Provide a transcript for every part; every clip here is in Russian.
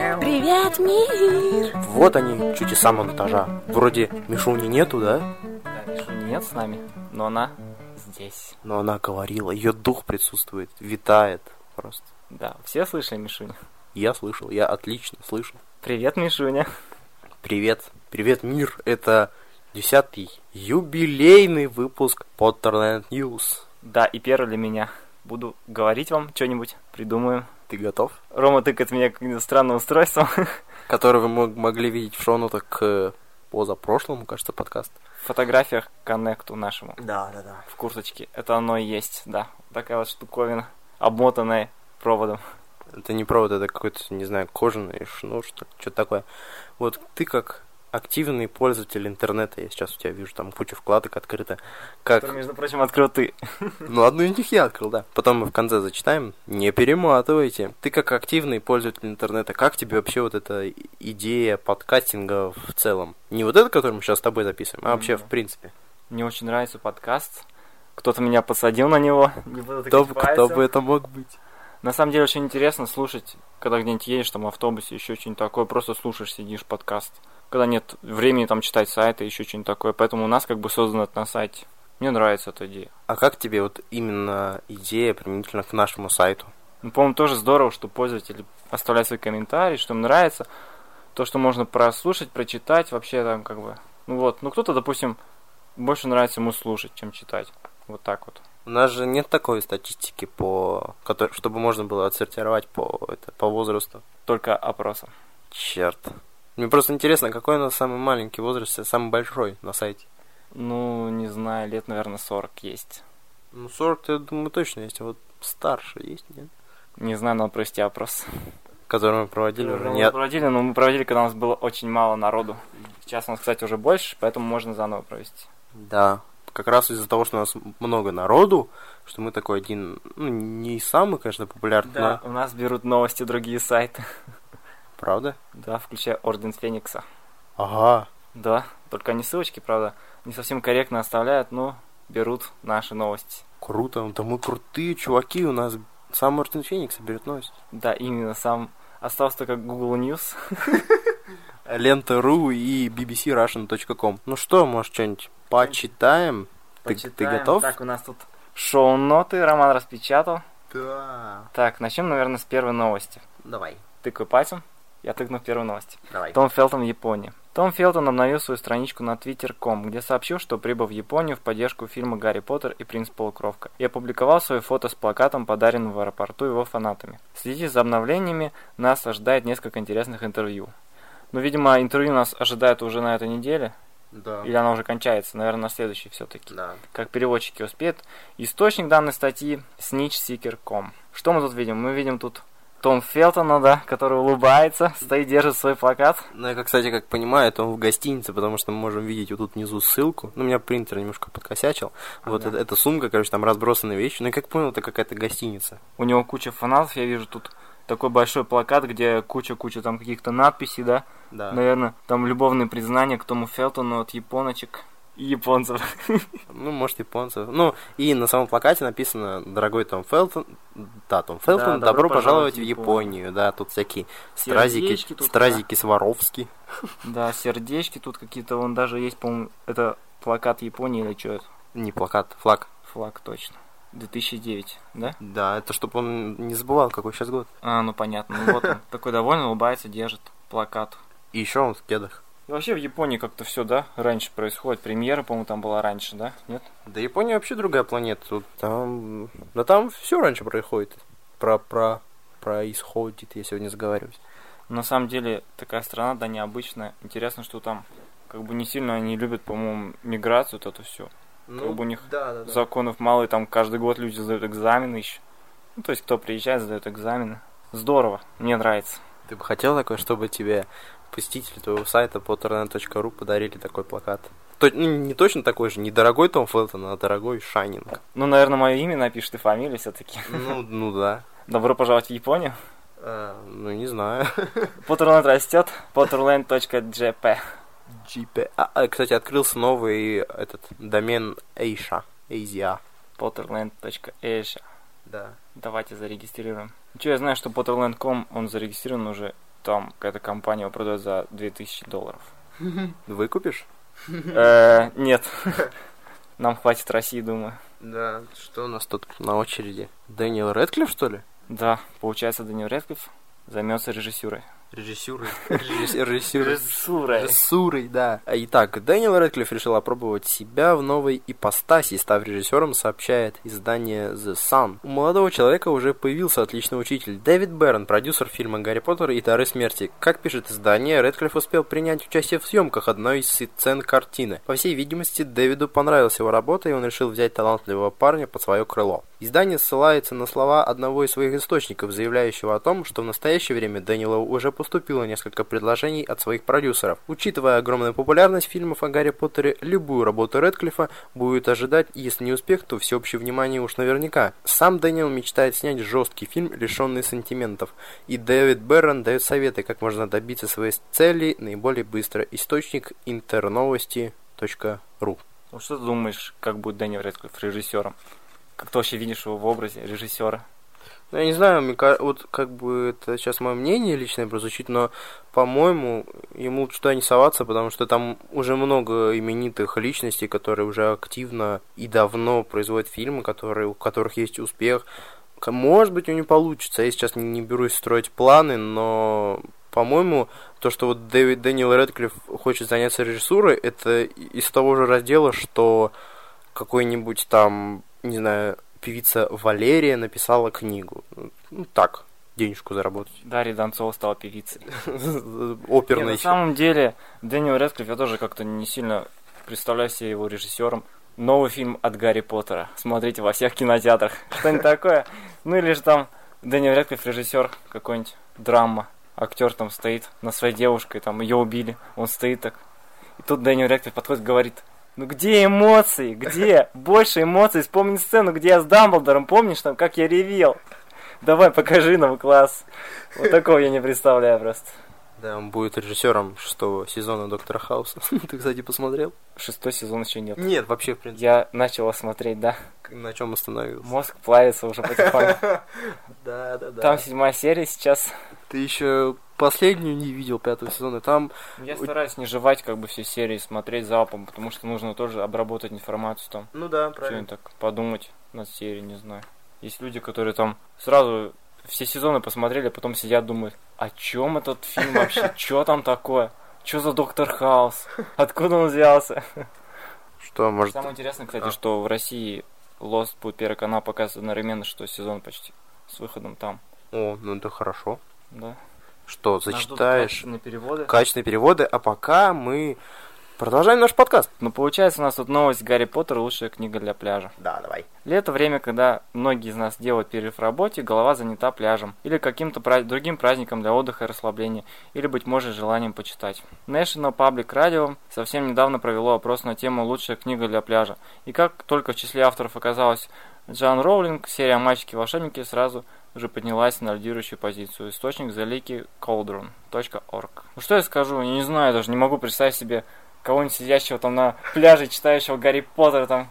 Привет, мир! Вот они, чуть из самого этажа. Вроде Мишуни нету, да? Да, Мишуни нет с нами, но она здесь. Но она говорила, ее дух присутствует, витает просто. Да, все слышали Мишуню? Я слышал, я отлично слышал. Привет, Мишуня. Привет, привет, мир. Это 10-й юбилейный выпуск Potterland News. Да, и первый для меня. Буду говорить вам что-нибудь, придумаю. Ты готов? Рома тыкает меня каким-то странным устройством. Который вы могли видеть в шоу-нотах к позапрошлому, кажется, подкаст. В фотографиях коннекту нашему. Да. В курточке. Это оно и есть, да. Такая вот штуковина, обмотанная проводом. Это не провод, это какой-то, не знаю, кожаный шнур, что-то такое. Вот ты как активный пользователь интернета, я сейчас у тебя вижу, там куча вкладок открыта. Который, между прочим, открыл ты. Ну, одну из них я открыл, да. Потом мы в конце зачитаем. Не перематывайте. Ты как активный пользователь интернета, как тебе вообще вот эта идея подкастинга в целом? Не вот это, который мы сейчас с тобой записываем, а вообще в принципе. Мне очень нравится подкаст. Кто-то меня посадил на него. Не буду Кто бы это мог быть? На самом деле очень интересно слушать, когда где-нибудь едешь там в автобусе, еще что-нибудь такое, просто слушаешь, сидишь подкаст. Когда нет времени там читать сайты, еще что-нибудь такое. Поэтому у нас как бы создано это на сайте. Мне нравится эта идея. А как тебе вот именно идея применительно к нашему сайту? Ну, по-моему, тоже здорово, что пользователи оставляют свои комментарии, что им нравится. То, что можно прослушать, прочитать, вообще там как бы... Ну вот, ну кто-то, допустим, больше нравится ему слушать, чем читать. Вот так вот. У нас же нет такой статистики, чтобы можно было отсортировать по возрасту. Только опросом. Черт. Мне просто интересно, какой у нас самый маленький возраст, самый большой на сайте? Ну, не знаю, лет, наверное, 40 есть. Ну, 40, я думаю, точно есть, а вот старше есть, нет? Не знаю, надо провести опрос. Который мы проводили уже. Мы проводили, но мы проводили, когда у нас было очень мало народу. Сейчас у нас, кстати, уже больше, поэтому можно заново провести. Да, как раз из-за того, что у нас много народу, что мы такой один, ну, не самый, конечно, популярный. Да, но... у нас берут новости другие сайты. Правда? Да, включая Орден Феникса. Ага. Да, только они ссылочки, правда, не совсем корректно оставляют, но берут наши новости. Круто, да мы крутые чуваки, у нас сам Орден Феникса берет новости. Да, именно, сам остался только Google News. Лента.ру и bbcrussian.com. Ну что, может, что-нибудь почитаем? Ты готов? Так, у нас тут шоу-ноты, Роман распечатал. Да. Так, начнем, наверное, с первой новости. Давай. Тыкаю пальцем, я тыкну в первую новость. Давай. Том Фелтон в Японии. Том Фелтон обновил свою страничку на twitter.com, где сообщил, что прибыл в Японию в поддержку фильма «Гарри Поттер и принц Полукровка» и опубликовал свое фото с плакатом, подаренным в аэропорту его фанатами. Следите за обновлениями, нас ожидает несколько интересных интервью. Ну, видимо, интервью нас ожидает уже на этой неделе. Да. Или она уже кончается, наверное, на следующей все-таки. Да. Как переводчики успеют. Источник данной статьи snitchseeker.com. Что мы тут видим? Мы видим тут Том Фелтона, да, который улыбается, стоит, держит свой плакат. Ну, я, кстати, как понимаю, это он в гостинице, потому что мы можем видеть вот тут внизу ссылку. Ну, у меня принтер немножко подкосячил. Вот эта сумка, короче, там разбросаны вещи. Ну, я как понял, это какая-то гостиница. У него куча фанатов, я вижу тут такой большой плакат, где куча там каких-то надписей, да? Да. Наверное, там любовные признания к Тому Фелтону от японочек и японцев. Ну, может, японцев. Ну, и на самом плакате написано: «Дорогой Том Фелтон». Да, Том Фелтон, да, добро пожаловать в Японию. Да, тут всякие стразики Сваровски. Да, сердечки тут какие-то, вон даже есть, по-моему, это плакат Японии или что это? Не плакат, флаг. Флаг, точно. 2009, да? Да, это чтобы он не забывал, какой сейчас год. А, ну понятно. Ну вот он такой довольный, улыбается, держит плакат. И еще он в кедах. И вообще в Японии как-то все, да, раньше происходит. Премьера, по-моему, там была раньше, да? Нет? Да Япония вообще другая планета. Тут там... Да там все раньше происходит. Происходит, я сегодня заговариваюсь. На самом деле, такая страна, да, необычная. Интересно, что там как бы не сильно они любят, по-моему, миграцию, вот это все. Ну, как бы у них да. законов мало, и там каждый год люди сдают экзамены еще. Ну, то есть, кто приезжает, сдает экзамены. Здорово, мне нравится. Ты бы хотел такое, чтобы тебе посетители твоего сайта potterland.ru подарили такой плакат? Не точно такой же, не дорогой Том Фелтон, а дорогой Шайнинг. Ну, наверное, мое имя напишет и фамилию все-таки. Ну да. Добро пожаловать в Японию. Ну, не знаю. Potterland растет, potterland.jp. Кстати, открылся новый этот домен Asia. potterland.asia. Да. Давайте зарегистрируем. Я знаю, что potterland.com, он зарегистрирован уже там какая-то компания его продает за $2000. Выкупишь? Нет. Нам хватит России, думаю. Да, что у нас тут на очереди? Дэниел Рэдклифф, что ли? Да, получается, Дэниел Рэдклифф займется режиссурой. Режиссурой, да. Итак, Дэниел Рэдклифф решил опробовать себя в новой ипостаси, став режиссером, сообщает издание The Sun. У молодого человека уже появился отличный учитель. Дэвид Берн, продюсер фильма «Гарри Поттер и дары смерти». Как пишет издание, Рэдклифф успел принять участие в съемках одной из сцен картины. По всей видимости, Дэвиду понравилась его работа, и он решил взять талантливого парня под свое крыло. Издание ссылается на слова одного из своих источников, заявляющего о том, что в настоящее время Дэниелу уже поступило несколько предложений от своих продюсеров. Учитывая огромную популярность фильмов о Гарри Поттере, любую работу Рэдклиффа будет ожидать, если не успех, то всеобщее внимание уж наверняка. Сам Дэниел мечтает снять жесткий фильм, лишенный сантиментов, и Дэвид Берн дает советы, как можно добиться своей цели наиболее быстро. Источник интерновости.ру. Ну что ты думаешь, как будет Дэниел Рэдклифф режиссером? Как ты вообще видишь его в образе режиссера? Ну, я не знаю, вот как бы это сейчас мое мнение личное прозвучит, но, по-моему, ему лучше туда не соваться, потому что там уже много именитых личностей, которые уже активно и давно производят фильмы, у которых есть успех. Может быть, у него получится, я сейчас не берусь строить планы, но, по-моему, то, что вот Дэниел Рэдклифф хочет заняться режиссурой, это из того же раздела, что какой-нибудь там, не знаю, певица Валерия написала книгу. Ну, так, денежку заработать. Дарья Донцова стала певицей. Оперной. На самом деле, Дэниел Рэдклифф, я тоже как-то не сильно представляю себе его режиссером. Новый фильм от Гарри Поттера. Смотрите во всех кинотеатрах. Что-нибудь такое. Ну или же там Дэниел Рэдклифф режиссер какой-нибудь драма. Актер там стоит на своей девушкой, там ее убили. Он стоит так. И тут Дэниел Рэдклифф подходит и говорит: ну где эмоции? Где? Больше эмоций. Вспомни сцену, где я с Дамблдором. Помнишь там, как я ревел? Давай, покажи нам, класс. Вот такого я не представляю просто. Да, он будет режиссером 6-го сезона Доктора Хауса. Ты, кстати, посмотрел? 6-й сезон еще нет. Нет, вообще, в принципе. Я начал смотреть, да. На чем остановился? Мозг плавится уже потихоньку. Да. Там 7-я серия сейчас. Ты еще последнюю не видел 5-го сезона, там... Я стараюсь не жевать как бы все серии, смотреть залпом, потому что нужно тоже обработать информацию там. Ну да, правильно. Что-нибудь так подумать над серией, не знаю. Есть люди, которые там сразу все сезоны посмотрели, а потом сидят, думают: о чем этот фильм вообще? Что там такое? Что за Доктор Хаус? Откуда он взялся? Что, может... Самое интересное, кстати, что в России Lost будет первый канал показывать одновременно 6-й сезон почти с выходом там. О, ну это хорошо. Да. Что, зачитаешь качественные переводы, а пока мы продолжаем наш подкаст. Ну, получается, у нас тут новость: Гарри Поттер — лучшая книга для пляжа. Да, давай. Лето — время, когда многие из нас делают перерыв в работе, голова занята пляжем, или каким-то другим праздником для отдыха и расслабления, или, быть может, желанием почитать. National Public Radio совсем недавно провело опрос на тему «Лучшая книга для пляжа». И как только в числе авторов оказалась Джоан Роулинг, серия «Мальчики-волшебники» сразу уже поднялась на лидирующую позицию. Источник theleakycauldron.org. Ну что я скажу, я не знаю, даже не могу представить себе кого-нибудь сидящего там на пляже, читающего Гарри Поттер там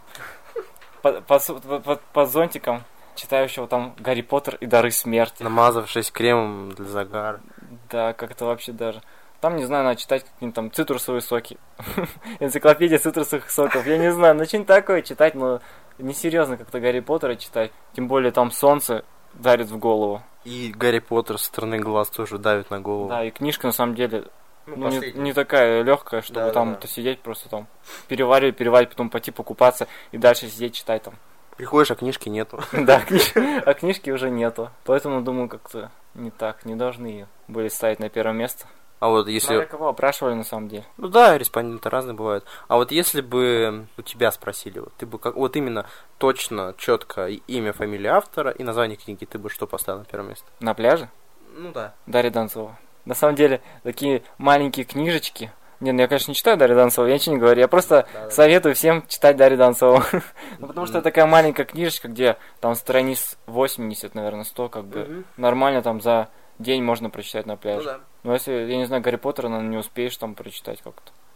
под зонтиком, читающего там Гарри Поттер и дары смерти. Намазавшись кремом для загара. Да, как-то вообще даже. Там, не знаю, надо читать какие-нибудь там цитрусовые соки. Энциклопедия цитрусовых соков. Я не знаю, ну что-нибудь такое читать, но несерьезно как-то Гарри Поттера читать. Тем более там солнце дарит в голову. И Гарри Поттер со стороны глаз тоже давит на голову. Да, и книжка на самом деле не такая легкая, чтобы там сидеть просто там переваривать, потом пойти покупаться и дальше сидеть читать там. Приходишь, а книжки нету. Да, а книжки уже нету. Поэтому, думаю, как-то не так, не должны ее были ставить на первое место. А вот если... Смотря кого опрашивали на самом деле. Ну да, респонденты разные бывают. А вот если бы у тебя спросили, вот ты бы как вот именно точно, четко имя, фамилия автора и название книги, ты бы что поставил на первое место? На пляже? Ну да. Дарья Донцова. На самом деле, такие маленькие книжечки. Не, ну я, конечно, не читаю Дарью Донцову, я ничего не говорю. Я просто советую всем читать Дарью Донцову. Ну, потому что это такая маленькая книжечка, где там страниц 80, наверное, 100, как бы нормально там за день можно прочитать на пляже. Ну да. Но если, я не знаю, Гарри Поттера, наверное, не успеешь там прочитать как-то.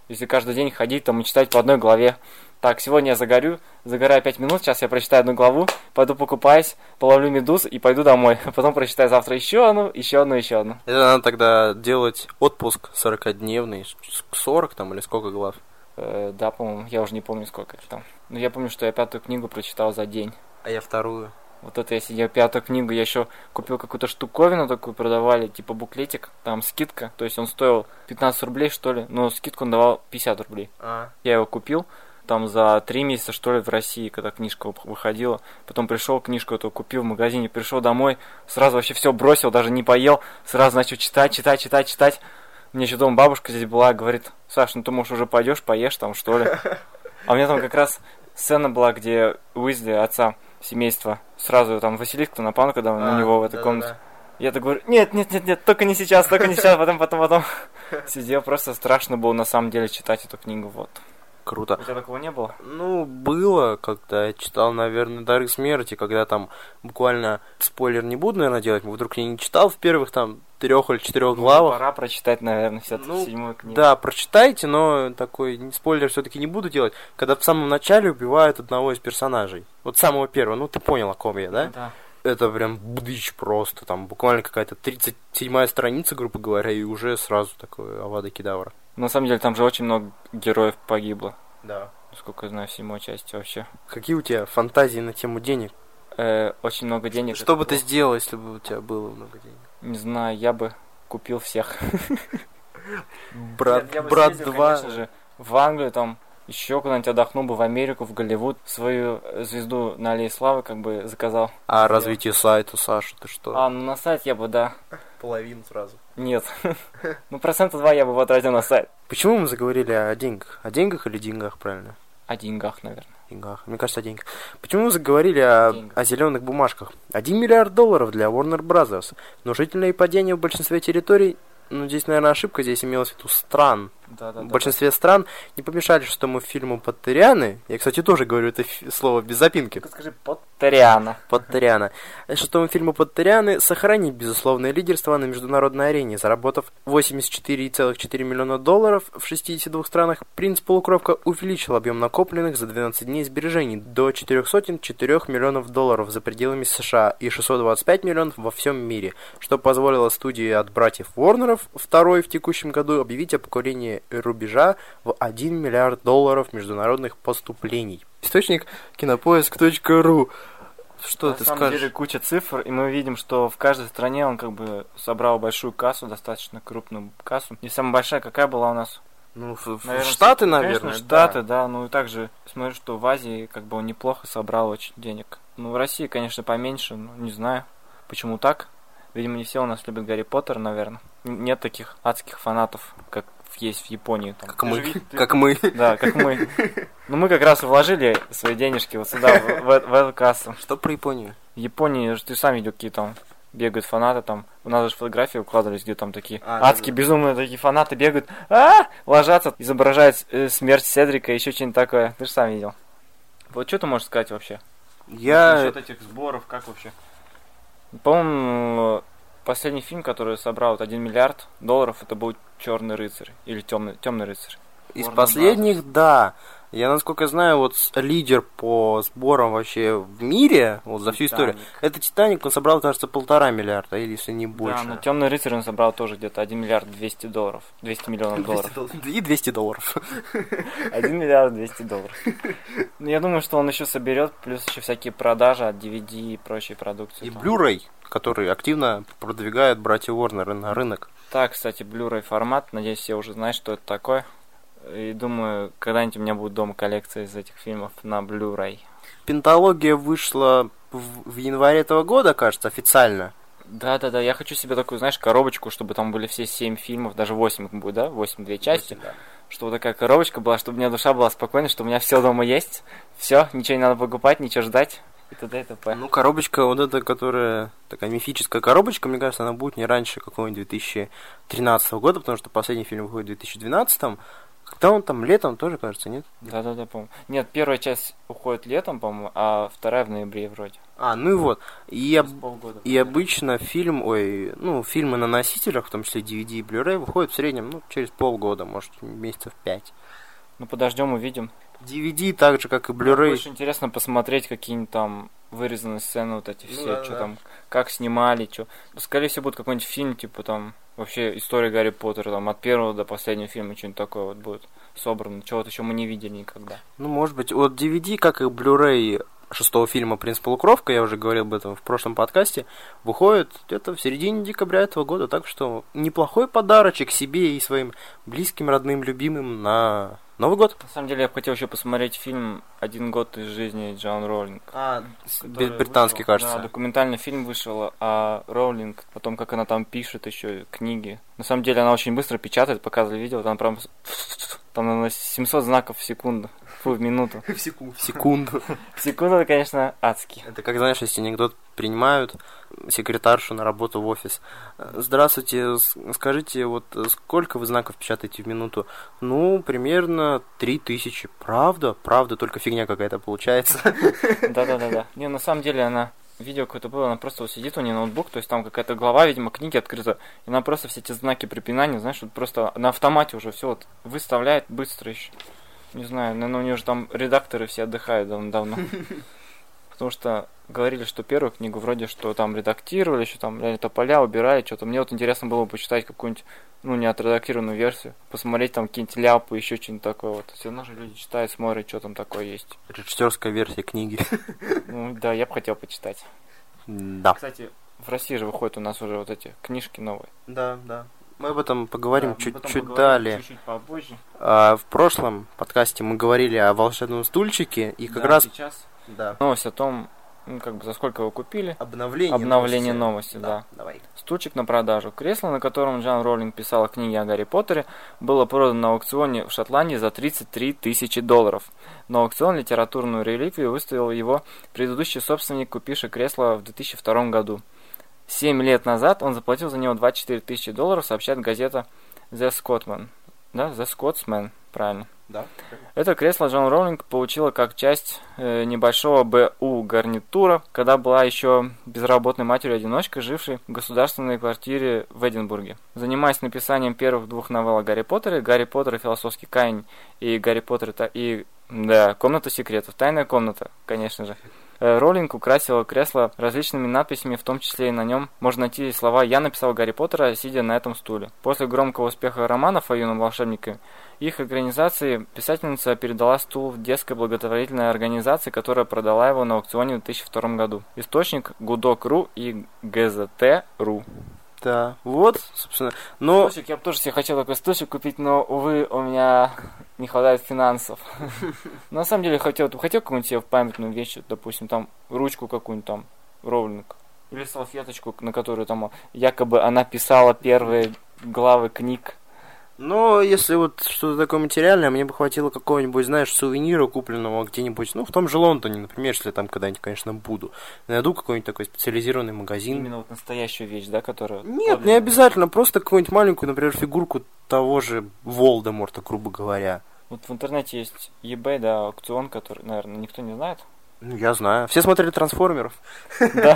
Если каждый день ходить, там и читать по одной главе. Так, сегодня я загораю 5 минут, сейчас я прочитаю одну главу, пойду покупаюсь, половлю медуз и пойду домой. Потом прочитаю завтра еще одну. Это надо тогда делать отпуск 40-дневный, 40 там или сколько глав? Да, по-моему, я уже не помню, сколько это там. Но я помню, что я 5-ю книгу прочитал за день. А я 2-ю. Вот это я сидел 5-ю книгу, я еще купил какую-то штуковину такую, продавали, типа буклетик, там скидка, то есть он стоил 15 рублей, что ли, но скидку он давал 50 рублей. Я его купил, там за 3 месяца, что ли, в России, когда книжка выходила, потом пришел, книжку эту купил в магазине, пришел домой, сразу вообще все бросил, даже не поел, сразу начал читать. Мне еще дома бабушка здесь была, говорит: Саш, ну ты, может, уже пойдешь, поешь там, что ли? А у меня там как раз сцена была, где Уизли, отца семейства, сразу там Василиск-то напал, когда на него в этой комнате. Я так говорю: нет, только не сейчас, потом. Сидел, просто страшно было на самом деле читать эту книгу, вот. Круто. У тебя такого не было? Ну, было, когда я читал, наверное, «Дары смерти», когда там буквально, спойлер не буду, наверное, делать, вдруг я не читал в первых там 3 или 4 главах. Пора прочитать, наверное, все-таки 7-ю книгу. Да, прочитайте, но такой спойлер все-таки не буду делать, когда в самом начале убивают одного из персонажей. Вот самого первого, ну ты понял, о ком я, да? Да. Это прям бдыч просто, там буквально какая-то 37-я страница, грубо говоря, и уже сразу такой авада кедавра. На самом деле там же очень много героев погибло. Да. Сколько я знаю, в 7-й части вообще. Какие у тебя фантазии на тему денег? Очень много денег. Что бы ты сделал, если бы у тебя было много денег? Не знаю, я бы купил всех. Брат я бы съездил, 2. конечно же, в Англию, там, еще куда-нибудь отдохнул бы, в Америку, в Голливуд. Свою звезду на Аллее Славы как бы заказал. А развитие сайта, Саша, ты что? Ну на сайт я бы, да. Половину сразу. Нет. Ну, 2% я бы потратил на сайт. Почему мы заговорили о деньгах? О деньгах или деньгах, правильно? О деньгах, наверное. Деньгах. Мне кажется, о деньгах. Почему мы заговорили о зеленых бумажках? 1 миллиард долларов для Warner Brothers. Внушительное падение в большинстве территорий. Ну, здесь, наверное, ошибка. Здесь имелось в виду стран. В большинстве стран не помешали шестому фильму «Поттерианы». Я, кстати, тоже говорю это слово без запинки. Скажи «Поттериана». «Поттериана». Шестому фильму «Поттерианы» сохранить безусловное лидерство на международной арене, заработав $84,4 миллиона в 62 странах. «Принц Полукровка» увеличил объем накопленных за 12 дней сбережений до $404 миллионов за пределами США и 625 миллионов во всем мире, что позволило студии от братьев Уорнеров, второй в текущем году, объявить о покорении рубежа в $1 миллиард международных поступлений. Источник кинопоиск.ру. Что ты скажешь? На самом деле куча цифр, и мы видим, что в каждой стране он как бы собрал большую кассу, достаточно крупную кассу. И самая большая какая была у нас? Ну, наверное, Штаты, наверное. Конечно, Штаты, да. Ну и также смотрю, что в Азии как бы он неплохо собрал очень денег. Ну, в России, конечно, поменьше, но не знаю, почему так. Видимо, не все у нас любят Гарри Поттер, наверное. Нет таких адских фанатов, как есть в Японии. Там. Как мы. Да, как мы. Ну, мы как раз вложили свои денежки вот сюда, в эту кассу. Что про Японию? В Японии, ты сам видел, какие там бегают фанаты, там, у нас же фотографии укладывались, где там такие адские, безумные такие фанаты бегают, ложатся, изображают смерть Седрика, еще что-нибудь такое. Ты же сам видел. Вот что ты можешь сказать вообще? Насчет этих сборов, как вообще? По-моему, последний фильм, который собрал $1 миллиард, это был «Черный рыцарь» или «Темный рыцарь». Из последних, да. Я, насколько знаю, вот лидер по сборам вообще в мире, вот за всю историю, это «Титаник», он собрал, кажется, $1,5 миллиарда, или если не больше. Да, но «Темный рыцарь» он собрал тоже где-то $1 миллиард 200 миллионов долларов. И $200. $1 миллиард 200. Ну, я думаю, что он еще соберет, плюс еще всякие продажи от DVD и прочей продукции. И Blu-ray, который активно продвигают братья Уорнеры на рынок. Так, кстати, Blu-ray формат, надеюсь, все уже знают, что это такое. И думаю, когда-нибудь у меня будет дома коллекция из этих фильмов на Blu-ray. Пенталогия вышла в январе этого года, кажется, официально. Да, я хочу себе такую, знаешь, коробочку, чтобы там были все 7 фильмов, даже 8 их будет, да? 8 две части. 8, да. Чтобы такая коробочка была, чтобы у меня душа была спокойна, что у меня все дома есть. Все, ничего не надо покупать, ничего ждать. И т.д. и т.п. Ну, коробочка вот эта, которая такая мифическая коробочка, мне кажется, она будет не раньше какого-нибудь 2013 года, потому что последний фильм выходит в 2012. Когда он там летом тоже, кажется, нет? Да-да-да, по-моему. Нет, первая часть уходит летом, по-моему, а вторая в ноябре вроде. Ну и вот. Через полгода. И обычно фильмы на носителях, в том числе DVD и Blu-ray, выходят в среднем, через полгода, может, месяцев 5. Ну, подождем, увидим. DVD, так же, как и Мне Blu-ray. больше интересно посмотреть какие-нибудь там вырезанные сцены вот эти все, да, что да. там, как снимали, что. Скорее всего, будет какой-нибудь фильм, типа там, вообще история Гарри Поттера, там, от первого до последнего фильма, что-нибудь такое вот будет собрано, чего-то еще мы не видели никогда. Может быть, от DVD, как и Blu-ray шестого фильма «Принц Полукровка», я уже говорил об этом в прошлом подкасте, выходит где-то в середине декабря этого года, так что неплохой подарочек себе и своим близким, родным, любимым на Новый год. На самом деле, я бы хотел еще посмотреть фильм «Один год из жизни Джоан Роулинг». Британский, кажется. Да, документальный фильм вышел о Роулинг, потом, как она там пишет еще книги. На самом деле, она очень быстро печатает, показывали видео, там прям 700 знаков в секунду. В минуту. В секунду. В секунду, это, конечно, адский. Это как, знаешь, если анекдот принимают секретаршу на работу в офис. Здравствуйте, скажите, вот сколько вы знаков печатаете в минуту? Примерно 3000. Правда? Правда, только фигня какая-то получается. Да. Не, на самом деле она... Видео какое-то было, она просто вот сидит, у нее ноутбук, то есть там какая-то глава, видимо, книги открыта, и она просто все эти знаки препинания, знаешь, вот просто на автомате уже все вот выставляет быстро еще. Не знаю, наверное, у нее же там редакторы все отдыхают давно. Потому что говорили, что первую книгу вроде что там редактировали, еще там тополя убирали, что-то. Мне вот интересно было почитать какую-нибудь, не отредактированную версию, посмотреть там какие-нибудь ляпы, еще что-нибудь такое вот. Все равно же люди читают, смотрят, что там такое есть. Режиссерская версия книги. Да, я бы хотел почитать. Да. Кстати, в России же выходят у нас уже вот эти книжки новые. Да. Мы об этом поговорим чуть далее. Чуть-чуть попозже. В прошлом подкасте мы говорили о волшебном стульчике, и как раз... сейчас. Да. Новость о том, за сколько его купили. Обновление новости, да. Давай. Стульчик на продажу. Кресло, на котором Джоан Роулинг писала книги о Гарри Поттере, было продано на аукционе в Шотландии за $33 тысячи. На аукцион литературную реликвию выставил его предыдущий собственник, купивший кресло в 2002 году. 7 лет назад он заплатил за него $24 тысячи, сообщает газета The Scotsman. Да, The Scotsman, правильно. Да. Это кресло Джоан Роулинг получила как часть небольшого БУ гарнитура, когда была еще безработной матерью-одиночкой, жившей в государственной квартире в Эдинбурге. Занимаясь написанием первых 2 новелл о Гарри Поттере, «Гарри Поттер и философский камень» и «Гарри Поттер и «Комната секретов», «Тайная комната», конечно же. Роулинг украсила кресло различными надписями, в том числе и на нем можно найти слова «Я написал Гарри Поттера, сидя на этом стуле». После громкого успеха романов о юном волшебнике, их экранизации писательница передала стул в детской благотворительной организации, которая продала его на аукционе в 2002 году. Источник Гудок.ру и ГЗТ.ру. Да, вот, собственно. Стульчик, я бы тоже себе хотел такой стульчик купить, но, увы, у меня не хватает финансов. На самом деле, хотел какую-нибудь себе в памятную вещь, допустим, там, ручку какую-нибудь там, Роулинг. Или салфеточку, на которую там якобы она писала первые главы книг. Но если вот что-то такое материальное, мне бы хватило какого-нибудь, знаешь, сувенира, купленного где-нибудь, в том же Лондоне, например, если там когда-нибудь, конечно, буду. Найду какой-нибудь такой специализированный магазин. Именно вот настоящую вещь, да, которая... Нет, не обязательно, просто какую-нибудь маленькую, например, фигурку того же Волдеморта, грубо говоря. Вот в интернете есть eBay, да, аукцион, который, наверное, никто не знает. Я знаю. Все смотрели «Трансформеров». Да.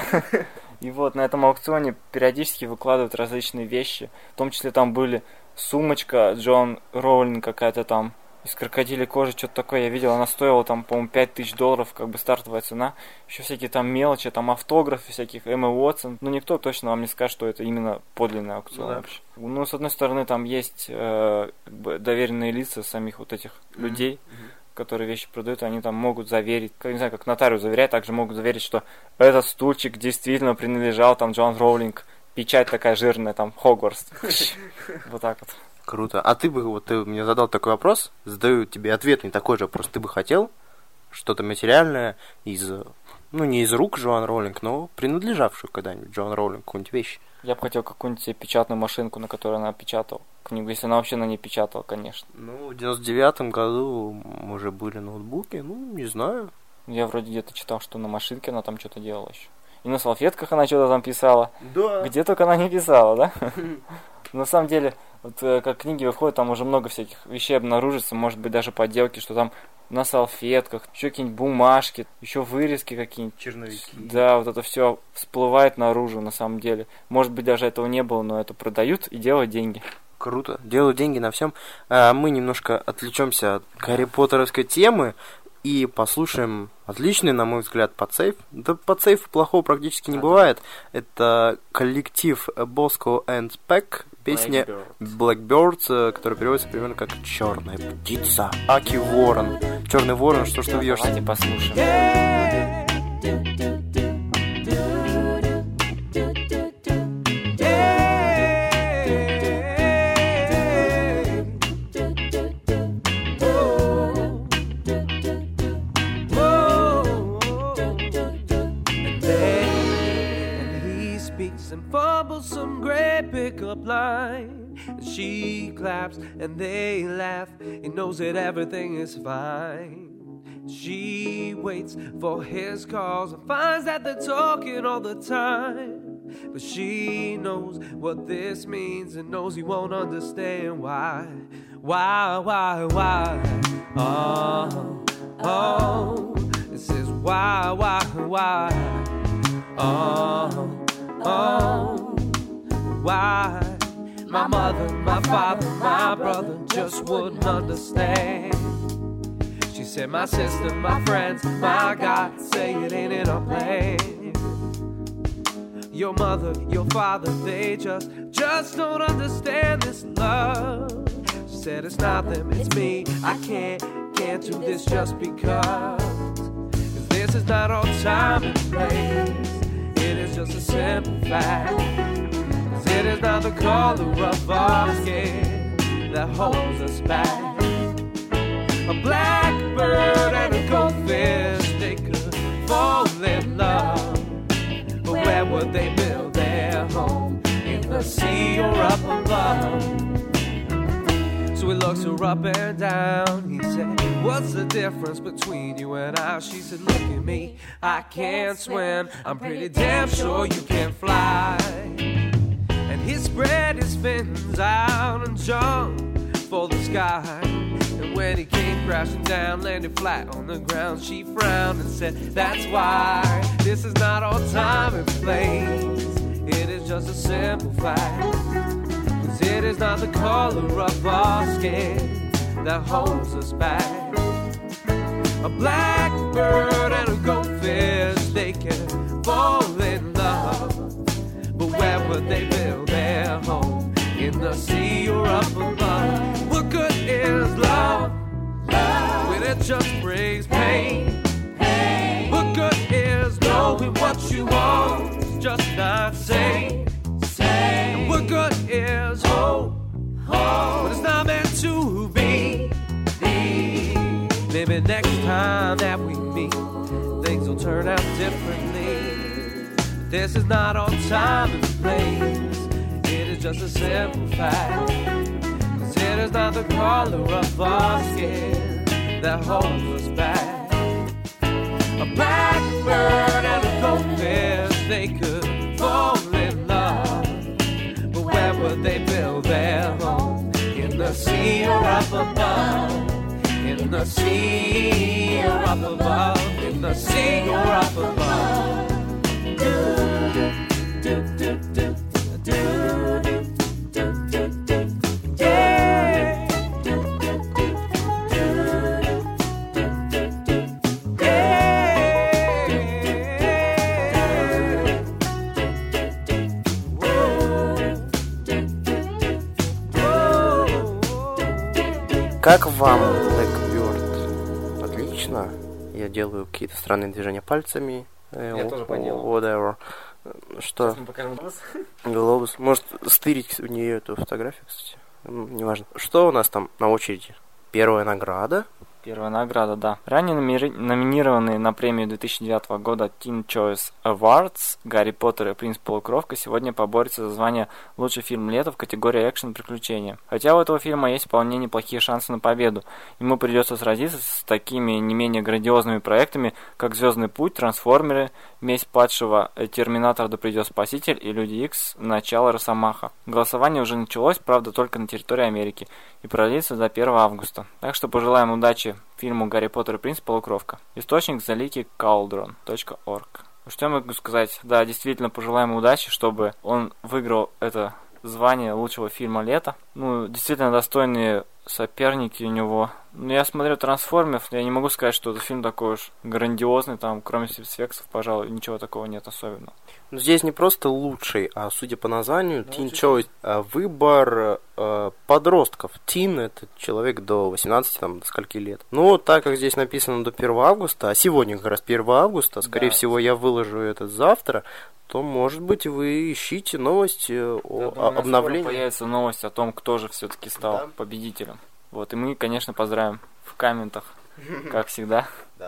И вот на этом аукционе периодически выкладывают различные вещи. В том числе там были сумочка Джоан Роулинг какая-то там из крокодилей кожи, что-то такое я видел. Она стоила там, по-моему, $5000, как бы стартовая цена. Еще всякие там мелочи, там автографы всяких, Эмма Уотсон. Но никто точно вам не скажет, что это именно подлинный аукцион вообще. С одной стороны, там есть доверенные лица самих вот этих людей, которые вещи продают, они там могут заверить, не знаю, как нотариус заверяет, также могут заверить, что этот стульчик действительно принадлежал там Джоан Роулинг. Печать такая жирная, там, Хогвартс. Вот так вот. Круто. А ты мне задал такой вопрос, задаю тебе ответный такой же вопрос. Ты бы хотел что-то материальное из, не из рук Джоан Роулинг, но принадлежавшую когда-нибудь Джоан Роулинг, какую-нибудь вещь? Я бы хотел какую-нибудь себе печатную машинку, на которой она печатала книгу, если она вообще на ней печатала, конечно. В 99-м году уже были ноутбуки, не знаю. Я вроде где-то читал, что на машинке она там что-то делала еще. И на салфетках она что-то там писала. Да. Где только она не писала, да? На самом деле, Вот как книги выходят, там уже много всяких вещей обнаружится, может быть, даже подделки, что там на салфетках, еще какие-нибудь бумажки, еще вырезки какие-нибудь. Черновики. Да, вот это все всплывает наружу на самом деле. Может быть, даже этого не было, но это продают и делают деньги. Круто. Делают деньги на всем. Мы немножко отвлечемся от Гарри Поттеровской темы и послушаем отличный, на мой взгляд, подсейв. Да подсейв плохого практически не бывает. Это коллектив Bosco and Peck, песня Blackbird, которая переводится примерно как «Черная птица». Аки Ворон. Черный ворон, что ж ты вьешься? Давайте послушаем. Some great pickup line, and she claps and they laugh. He knows that everything is fine. She waits for his calls and finds that they're talking all the time. But she knows what this means and knows he won't understand why. Why? Oh, it says why? Oh, why? My mother, my father, my brother just wouldn't understand. She said my sister, my friends, my God, say it ain't in our plan. Your mother, your father, they just don't understand this love. She said it's not them, it's me. I can't do this just because. 'Cause this is not all time and place. It is just a simple fact. 'Cause it is not the color of our skin that holds us back. A blackbird and a goldfish, they could fall in love. But where would they build their home? In the sea or up above? So he looks her up and down. He said, what's the difference between you and I? She said, look at me, I can't swim. I'm pretty damn sure you can fly. And he spread his fins out and jumped for the sky. And when he came crashing down, landed flat on the ground, she frowned and said, that's why this is not all time and place. It is just a simple fact. It is not the color of our skin that holds us back. A blackbird and a goldfish, they can fall in love. But where would they build their home? In the sea or up above? What good is love when it just brings pain? What good is knowing what you want, just not saying? And what good is hope when it's not meant to be? Maybe next time that we meet, things will turn out differently. This is not on time and place. It is just a simple fact. 'Cause it is not the color of our skin that holds us back. A blackbird and a goldfish, they could fall in love. But where would they build their home? In the sea or up above? In the sea or up above? In the sea or up above? Как вам Blackbird? Отлично. Я делаю какие-то странные движения пальцами. Я тоже поделал. Whatever. Что? Сейчас мы покажем глобус. Глобус. Может, стырить у нее эту фотографию, кстати? Неважно. Что у нас там на очереди? Первая награда. Первая награда, да. Ранее номинированные на премию 2009 года Teen Choice Awards «Гарри Поттер и принц Полукровка» сегодня поборются за звание «Лучший фильм лета» в категории экшен-приключения. Хотя у этого фильма есть вполне неплохие шансы на победу. Ему придется сразиться с такими не менее грандиозными проектами, как «Звездный путь», «Трансформеры», «Месть падшего», «Терминатор да придет спаситель» и «Люди Икс. Начало Росомаха». Голосование уже началось, правда, только на территории Америки, и продлится до 1 августа. Так что пожелаем удачи фильму «Гарри Поттер и принц Полукровка». Источник zalikicauldron.org. Что я могу сказать? Да, действительно, пожелаем удачи, чтобы он выиграл это звание лучшего фильма лета. Ну, действительно достойные соперники у него. Ну, я смотрел «Трансформеров», я не могу сказать, что этот фильм такой уж грандиозный, там, кроме спецэффектов, пожалуй, ничего такого нет особенного. Но здесь не просто лучший, а судя по названию, Teen Choice, выбор подростков. Teen — это человек до 18, там, до скольки лет. Но так как здесь написано до 1 августа, а сегодня как раз 1 августа, скорее всего, я выложу это завтра, то, может быть, вы ищите новость о обновлении. Появится новость о том, кто же все-таки стал победителем. Вот, и мы, конечно, поздравим в комментах, как всегда.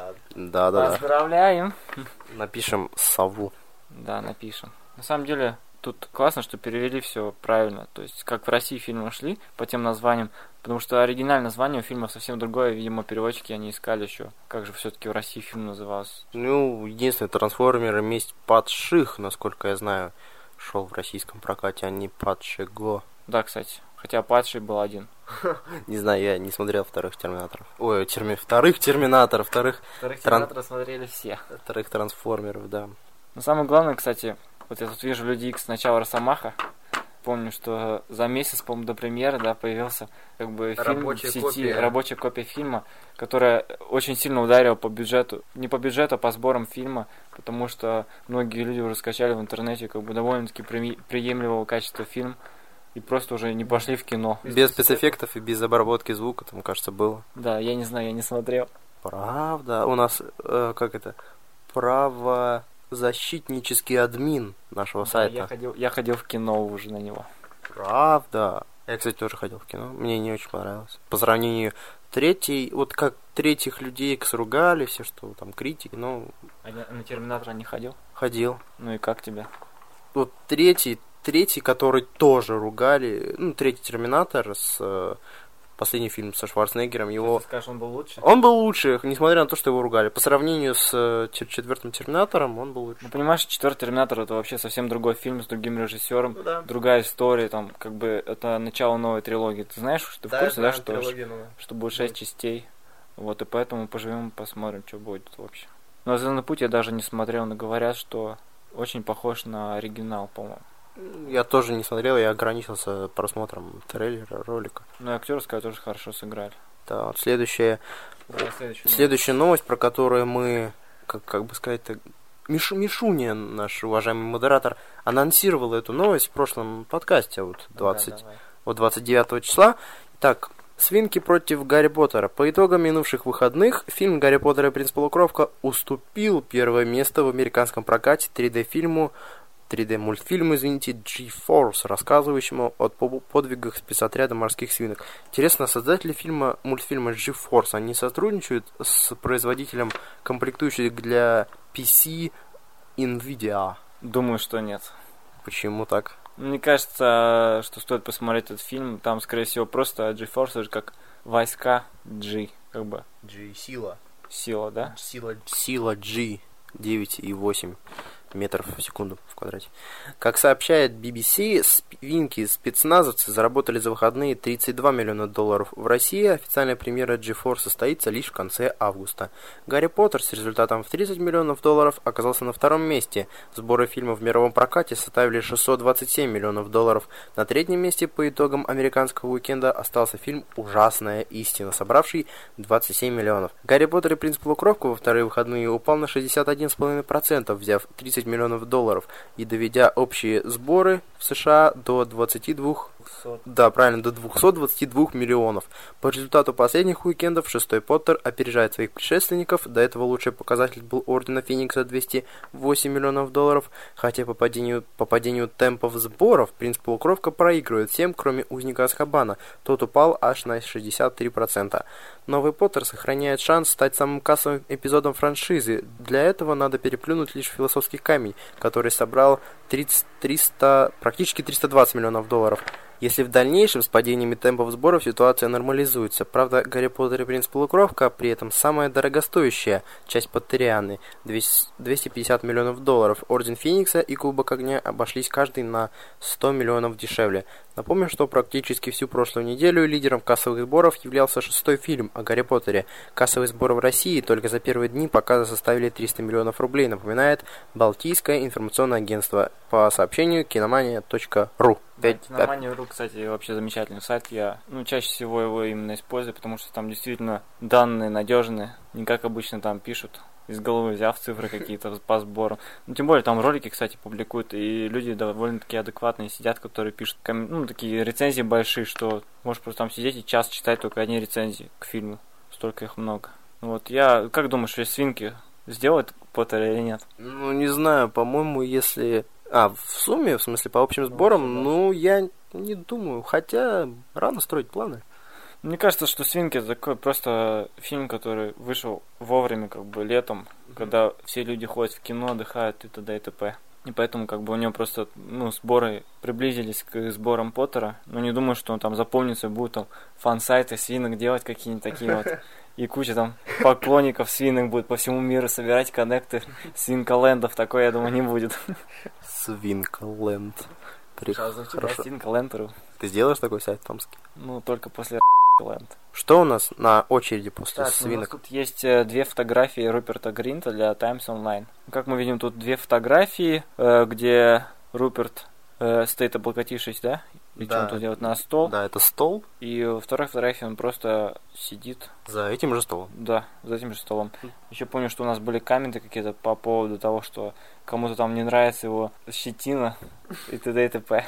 Да. Поздравляем. Напишем сову. Да, напишем. На самом деле, тут классно, что перевели все правильно. То есть, как в России фильмы шли по тем названиям, потому что оригинальное название у фильма совсем другое. Видимо, переводчики они искали еще, как же все-таки в России фильм назывался. Ну, единственное, «Трансформеры. Месть падших», насколько я знаю, шел в российском прокате, а не «Падшего». Да, кстати. Хотя падший был один. Не знаю, я не смотрел вторых «Терминаторов». Ой, вторых «Терминаторов», вторых «Терминаторов» смотрели все. Вторых «Трансформеров», да. Но самое главное, кстати, вот я тут вижу «Люди Икс. Начало Росомаха». Помню, что за месяц, по-моему, до премьеры, да, появился как бы фильм рабочая в сети, копия. Рабочая копия фильма, которая очень сильно ударила по бюджету. Не по бюджету, а по сборам фильма, потому что многие люди уже скачали в интернете как бы довольно-таки приемлемого качества фильм и просто уже не пошли в кино. Без спецэффектов и без обработки звука, там, кажется, было. Да, я не знаю, я не смотрел. Правда? У нас, правозащитнический админ нашего сайта. Я ходил в кино уже на него. Правда? Я, кстати, тоже ходил в кино. Мне не очень понравилось. По сравнению вот как третьих людей ругали, все, что там критики, ну... А на «Терминатора» не ходил? Ходил. Ну и как тебе? Вот третий, который тоже ругали, ну, третий «Терминатор» с... Последний фильм со Шварценеггером, его... Ты скажешь, он был лучше? Он был лучше, несмотря на то, что его ругали. По сравнению с четвертым «Терминатором», он был лучше. Ну, понимаешь, четвертый «Терминатор» — это вообще совсем другой фильм с другим режиссером, да. Другая история, там, как бы, это начало новой трилогии. Ты знаешь, что ты в курсе, да, что будет 6 частей? Вот, и поэтому поживем, посмотрим, что будет вообще. Но «Звездный путь» я даже не смотрел, но говорят, что очень похож на оригинал, по-моему. Я тоже не смотрел, я ограничился просмотром трейлера, ролика. Ну и актеры, сказать, тоже хорошо сыграли. Да, вот следующая новость, про которую мы, как бы сказать, Мишуня, наш уважаемый модератор, анонсировал эту новость в прошлом подкасте, вот 29 числа. Итак, «Свинки против Гарри Поттера». По итогам минувших выходных фильм «Гарри Поттер и принц Полукровка» уступил первое место в американском прокате 3D-мультфильму, G-Force, рассказывающему о подвигах спецотряда морских свинок. Интересно, создатели мультфильма G-Force, они сотрудничают с производителем комплектующих для PC NVIDIA? Думаю, что нет. Почему так? Мне кажется, что стоит посмотреть этот фильм. Там, скорее всего, просто G-Force, это как войска G, как бы. G-сила. Сила, да? Сила G, 9,8 метров в секунду в квадрате. Как сообщает BBC, свинки-спецназовцы заработали за выходные $32 миллиона. В России официальная премьера G-Force состоится лишь в конце августа. Гарри Поттер с результатом в $30 миллионов оказался на втором месте. Сборы фильма в мировом прокате составили $627 миллионов. На третьем месте по итогам американского уикенда остался фильм «Ужасная истина», собравший 27 миллионов. Гарри Поттер и принц Полукровка во вторые выходные упал на 61,5%, взяв $30 миллионов и доведя общие сборы в США до $22 200. Да, правильно, до 222 миллионов. По результату последних уикендов шестой Поттер опережает своих предшественников. До этого лучший показатель был Ордена Феникса 208 миллионов долларов. Хотя по падению темпов сборов принц Полукровка проигрывает всем, кроме Узника Азкабана. Тот упал аж на 63%. Новый Поттер сохраняет шанс стать самым кассовым эпизодом франшизы. Для этого надо переплюнуть лишь философский камень, который собрал практически 320 миллионов долларов. Если в дальнейшем с падениями темпов сборов ситуация нормализуется. Правда, Гарри Поттер и принц Полукровка при этом самая дорогостоящая часть Поттерианы – 250 миллионов долларов. Орден Феникса и Кубок Огня обошлись каждый на 100 миллионов дешевле. Напомню, что практически всю прошлую неделю лидером кассовых сборов являлся шестой фильм о Гарри Поттере. Кассовые сборы в России только за первые дни показа составили 300 миллионов рублей, напоминает Балтийское информационное агентство по сообщению киномания.ру. Киномания.ру, кстати, вообще замечательный сайт. Я чаще всего его именно использую, потому что там действительно данные надежные, не как обычно там пишут, из головы взяв цифры какие-то по сборам. Тем более там ролики, кстати, публикуют, и люди довольно-таки адекватные сидят, которые пишут такие рецензии большие, что можешь просто там сидеть и час читать только одни рецензии к фильму. Столько их много. Я, как думаешь, свинки сделают Поттера или нет? Не знаю, по-моему, если... в сумме, в смысле, по общим сборам, я не думаю, хотя рано строить планы. Мне кажется, что «Свинки» такой просто фильм, который вышел вовремя, летом, когда все люди ходят в кино, отдыхают и т.д. и т.п. И поэтому, у него просто, сборы приблизились к сборам Поттера. Но не думаю, что он там запомнится, будет там фан-сайты свинок делать какие-нибудь такие вот. И куча там поклонников свинок будет по всему миру собирать коннекты свинколендов. Такое, я думаю, не будет. Свинколенд. Хорошо. Свинколенд.ру. Ты сделаешь такой сайт в Томске? Только после Ленд. Что у нас на очереди после так, свинок? У нас тут есть две фотографии Руперта Гринта для Times Online. Как мы видим, тут две фотографии, где Руперт стоит облокотившись, да? И что он тут делает на стол? Да, это стол. И второй фотографии он просто сидит. За этим же столом? Да, за этим же столом. Еще помню, что у нас были комменты какие-то по поводу того, что кому-то там не нравится его щетина и т.д. и т.п.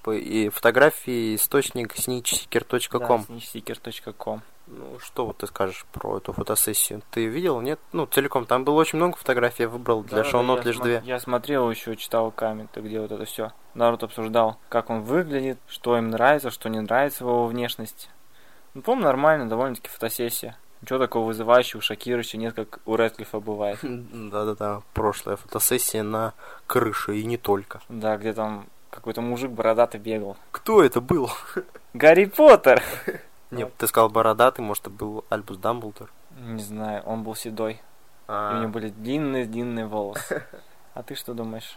И фотографии источник snitchseeker.com. Да, snitchseeker.com. Что ты скажешь про эту фотосессию? Ты видел, нет? Целиком. Там было очень много фотографий, я выбрал для шоу-нот лишь две. Я смотрел еще, читал комменты, где это все. Народ обсуждал, как он выглядит, что им нравится, что не нравится в его внешности. По-моему, нормально, довольно-таки фотосессия. Ничего такого вызывающего, шокирующего нет, как у Рэдклиффа бывает. Да-да-да, прошлая фотосессия на крыше, и не только. Да, где там какой-то мужик бородатый бегал. Кто это был? Гарри Поттер! Нет, ты сказал бородатый, может, это был Альбус Дамблдор? Не знаю, он был седой. И у него были длинные-длинные волосы. А ты что думаешь?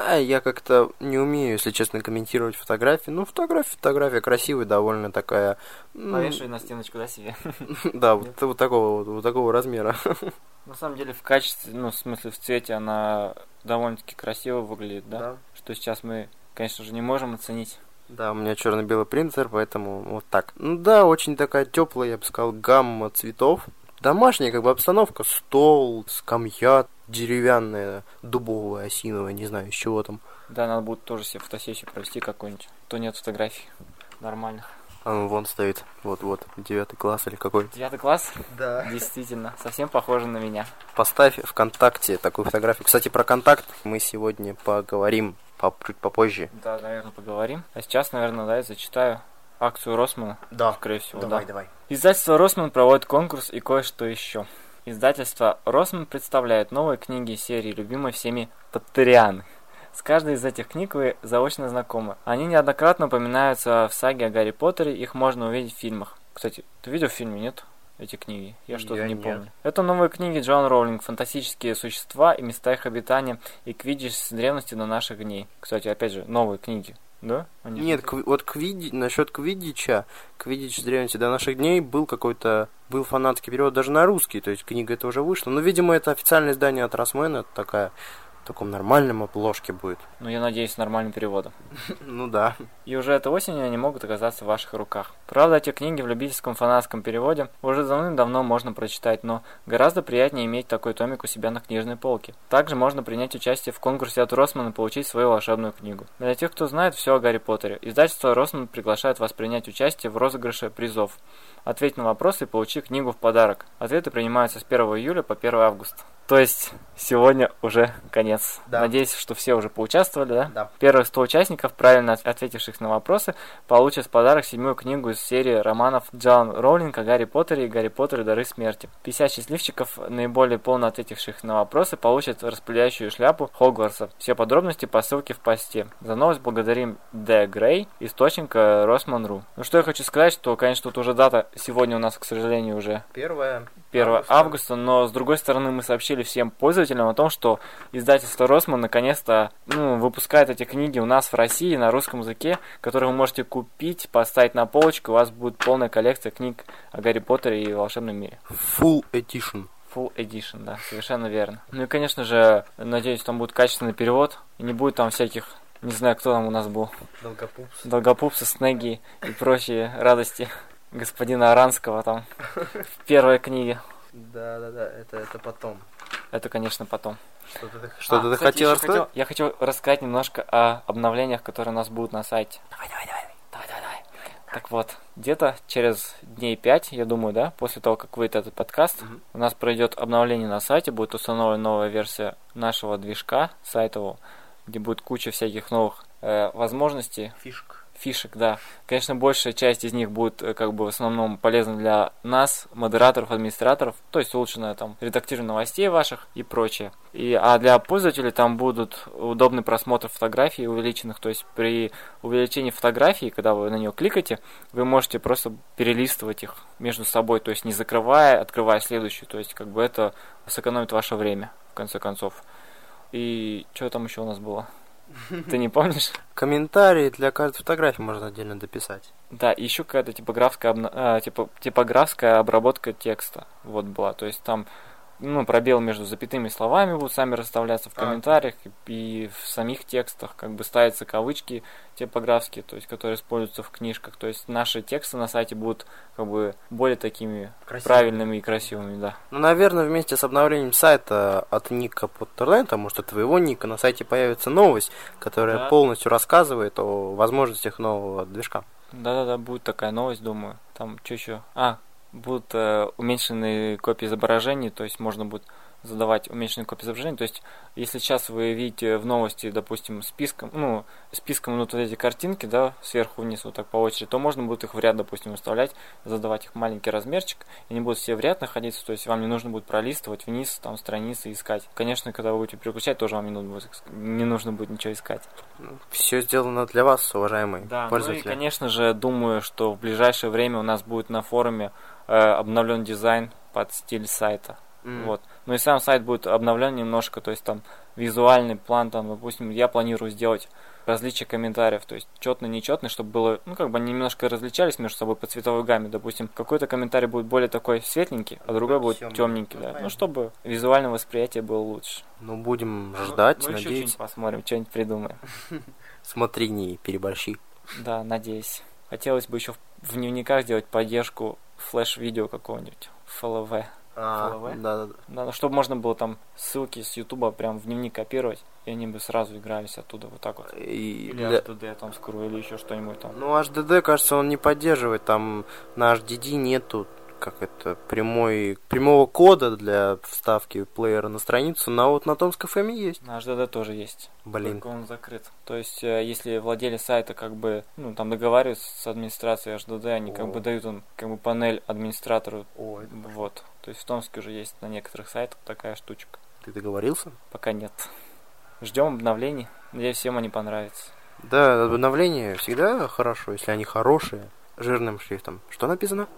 Я как-то не умею, если честно, комментировать фотографии. Фотография красивая, довольно такая... Повешивай на стеночку, да, себе? Да, вот такого размера. На самом деле, в качестве, в смысле, в цвете она довольно-таки красиво выглядит, да? Что сейчас мы, конечно же, не можем оценить. Да, у меня черно-белый принтер, поэтому вот так. Да, очень такая теплая, я бы сказал, гамма цветов. Домашняя обстановка, стол, скамья деревянная, дубовая, осиновая, не знаю, из чего там. Да, надо будет тоже себе фотосессию провести какую-нибудь. То нет фотографий нормальных. Вон стоит, вот, 9 класс или какой. 9 класс? Да. Действительно, совсем похоже на меня. Поставь ВКонтакте такую фотографию. Кстати, про контакт мы сегодня поговорим чуть попозже. Да, наверное, поговорим. А сейчас, наверное, я зачитаю акцию Росмана. Да. Скорее всего, давай. Издательство Росман проводит конкурс и кое-что еще. Издательство Росман представляет новые книги серии любимой всеми Поттерианы. С каждой из этих книг вы заочно знакомы. Они неоднократно упоминаются в саге о Гарри Поттере, их можно увидеть в фильмах. Кстати, ты видел в фильме, нет? Эти книги? Я что-то не помню. Это новые книги Джоан Роулинг, фантастические существа и места их обитания, и квиддич с древности до наших дней. Кстати, опять же, новые книги. Да? Нет, насчет квиддича, квиддич с древности до наших дней был фанатский перевод даже на русский, то есть книга это уже вышла. Но, видимо, это официальное издание от Росмена, такая таком нормальном обложке будет. Ну, я надеюсь, с нормальным переводом. Ну да. И уже этой осенью они могут оказаться в ваших руках. Правда, эти книги в любительском фанатском переводе уже давным-давно можно прочитать, но гораздо приятнее иметь такой томик у себя на книжной полке. Также можно принять участие в конкурсе от Росмана и получить свою волшебную книгу. Для тех, кто знает все о Гарри Поттере, издательство Росман приглашает вас принять участие в розыгрыше призов. Ответь на вопросы и получи книгу в подарок. Ответы принимаются с 1 июля по 1 августа. То есть сегодня уже конец. Да. Надеюсь, что все уже поучаствовали, да? Да. Первых 100 участников, правильно ответивших на вопросы, получат в подарок 7-ю книгу из серии романов Джоан Роулинг о Гарри Поттере и Гарри Поттер и Дары Смерти. 50 счастливчиков, наиболее полно ответивших на вопросы, получат распыляющую шляпу Хогвартса. Все подробности по ссылке в посте. За новость благодарим The Grey, источника Росман.ру. Ну что я хочу сказать, что, конечно, тут уже дата сегодня у нас, к сожалению, уже 1 августа, но с другой стороны мы сообщили всем пользователям о том, что издательство Росман наконец-то выпускает эти книги у нас в России на русском языке, которые вы можете купить, поставить на полочку, у вас будет полная коллекция книг о Гарри Поттере и волшебном мире. Full Edition. Full Edition, да, совершенно верно. Ну и, конечно же, надеюсь, там будет качественный перевод, и не будет там всяких, не знаю, кто там у нас был. Долгопупсы, Снеги и прочие радости господина Аранского там в первой книге. Да, это потом. Это, конечно, потом. Что-то ты хотел рассказать? Я хочу рассказать немножко о обновлениях, которые у нас будут на сайте. Давай. Так вот, где-то через дней 5, я думаю, да, после того, как выйдет этот подкаст, у нас пройдет обновление на сайте, будет установлена новая версия нашего движка сайтового, где будет куча всяких новых возможностей. Фишек, да. Конечно, большая часть из них будет как бы в основном полезна для нас, модераторов, администраторов, то есть улучшенное там редактирование новостей ваших и прочее. А для пользователей там будут удобный просмотр фотографий увеличенных, то есть при увеличении фотографий, когда вы на нее кликаете, вы можете просто перелистывать их между собой, то есть не закрывая, открывая следующую, то есть как бы это сэкономит ваше время, в конце концов. И что там еще у нас было? Ты не помнишь? Комментарии для каждой фотографии можно отдельно дописать. Да, и еще какая-то типографская обработка текста. Вот была. То есть там пробел между запятыми словами будут сами расставляться в комментариях, и в самих текстах как бы ставятся кавычки типографские, то есть которые используются в книжках. То есть наши тексты на сайте будут как бы более такими правильными и красивыми, да. Ну, наверное, вместе с обновлением сайта от Ника Поттерленда, может, от твоего ника, на сайте появится новость, которая полностью рассказывает о возможностях нового движка. Да, будет такая новость, думаю. Там что еще? Будут уменьшенные копии изображений, то есть можно будет задавать уменьшенные копии изображений. То есть, если сейчас вы видите в новости, допустим, списком вот эти картинки, да, сверху вниз вот так по очереди, то можно будет их в ряд, допустим, выставлять, задавать их маленький размерчик, и они будут все в ряд находиться, то есть вам не нужно будет пролистывать вниз, там, страницы искать. Конечно, когда вы будете переключать, тоже вам не нужно будет ничего искать. Все сделано для вас, уважаемые пользователи. Ну и, конечно же, думаю, что в ближайшее время у нас будет на форуме обновлен дизайн под стиль сайта. Вот. Ну и сам сайт будет обновлен немножко, то есть там визуальный план, там, допустим, я планирую сделать различия комментариев, то есть четный, нечетный, чтобы было, как бы они немножко различались между собой по цветовой гамме. Допустим, какой-то комментарий будет более такой светленький, а другой будет темненький, да. Чтобы визуальное восприятие было лучше. Будем ждать, надеюсь. Еще что-нибудь посмотрим, что-нибудь придумаем. Смотри, не переборщи. Да, надеюсь. Хотелось бы еще в дневниках сделать поддержку флеш-видео какого-нибудь, FLV. Да, чтобы можно было там ссылки с Ютуба прям в дневник копировать, и они бы сразу игрались оттуда вот так вот. Или HDD там скру, или еще что-нибудь там. HDD, кажется, он не поддерживает, там на HDD нету прямого кода для вставки плеера на страницу, но вот на Томской FM есть. На HDD тоже есть. Блин. Только он закрыт. То есть, если владелец сайта там договаривается с администрацией HDD, они дают панель администратору. Вот. То есть в Томске уже есть на некоторых сайтах такая штучка. Ты договорился? Пока нет. Ждем обновлений. Надеюсь, всем они понравятся. Да, обновления всегда хорошо, если они хорошие, жирным шрифтом. Что написано?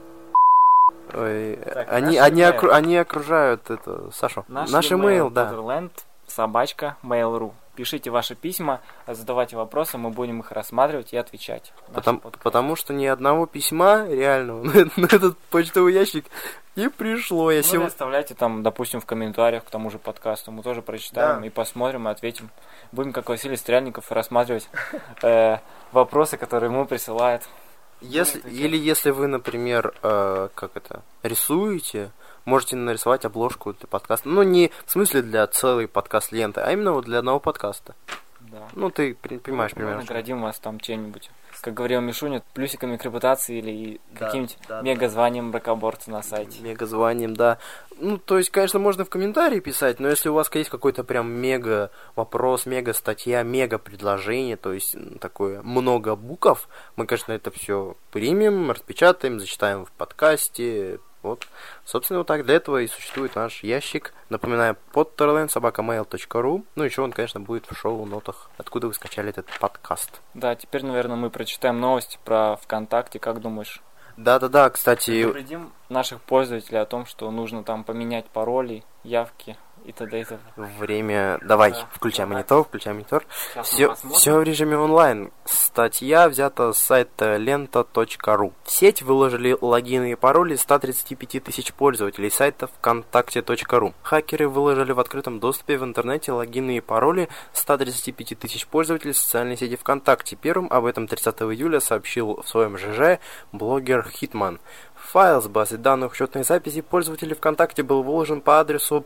Ой, так, они окружают это, Сашу. Наш email, да. Mail.ru Пишите ваши письма, задавайте вопросы, мы будем их рассматривать и отвечать. Потому что ни одного письма реального на этот почтовый ящик не пришло. Вы оставляйте там, допустим, в комментариях к тому же подкасту. Мы тоже прочитаем и посмотрим, и ответим. Будем, как Василий Стрельников, рассматривать вопросы, которые ему присылают. Если вы, например, рисуете, можете нарисовать обложку для подкаста. Ну, не в смысле для целой подкаст-ленты, а именно вот для одного подкаста. Да. Ну, ты понимаешь примерно. Мы наградим вас там чем-нибудь. Как говорил Мишуня, плюсиками к репутации или каким-нибудь мегазванием бракоборца на сайте. Мегазванием, да. Ну, то есть, конечно, можно в комментарии писать, но если у вас есть какой-то прям мега вопрос, мега статья, мега предложение, то есть такое много букв, мы, конечно, это все примем, распечатаем, зачитаем в подкасте. Вот, собственно, вот так для этого и существует наш ящик. Напоминаю, podterland@mail.ru. Ну, еще он, конечно, будет в шоу-нотах, откуда вы скачали этот подкаст. Да, теперь, наверное, мы прочитаем новости про ВКонтакте. Как думаешь? Да, кстати... Предупредим наших пользователей о том, что нужно там поменять пароли, явки и т.д. Время... Давай, да, включай монитор. Все в режиме онлайн. Статья взята с сайта lenta.ru. В сеть выложили логины и пароли 135 тысяч пользователей сайта вконтакте.ру. Хакеры выложили в открытом доступе в интернете логины и пароли 135 тысяч пользователей социальной сети ВКонтакте. Первым об этом 30 июля сообщил в своем ЖЖ блогер Hitman. Файл с базой данных учетной записи пользователей ВКонтакте был выложен по адресу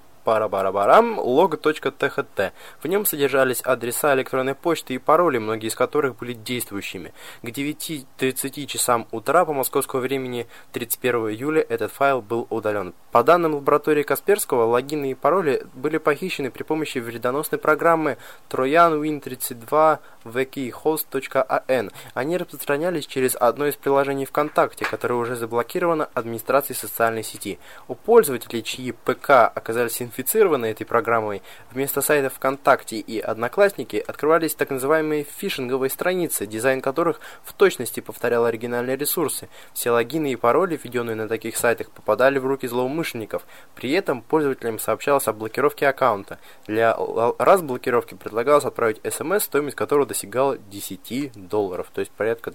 log.txt. В нем содержались адреса электронной почты и пароли, многие из которых были действующими. К 9:30 часам утра по московскому времени 31 июля этот файл был удален. По данным лаборатории Касперского, логины и пароли были похищены при помощи вредоносной программы Trojan Win32 vkhost.an. Они распространялись через одно из приложений ВКонтакте, которое уже заблокировано администрацией социальной сети. У пользователей, чьи ПК оказались инфицированы этой программой, вместо сайтов ВКонтакте и Одноклассники открывались так называемые фишинговые страницы, дизайн которых в точности повторял оригинальные ресурсы. Все логины и пароли, введенные на таких сайтах, попадали в руки злоумышленников. При этом пользователям сообщалось о блокировке аккаунта. Для разблокировки предлагалось отправить СМС, стоимость которого достигала $10, то есть порядка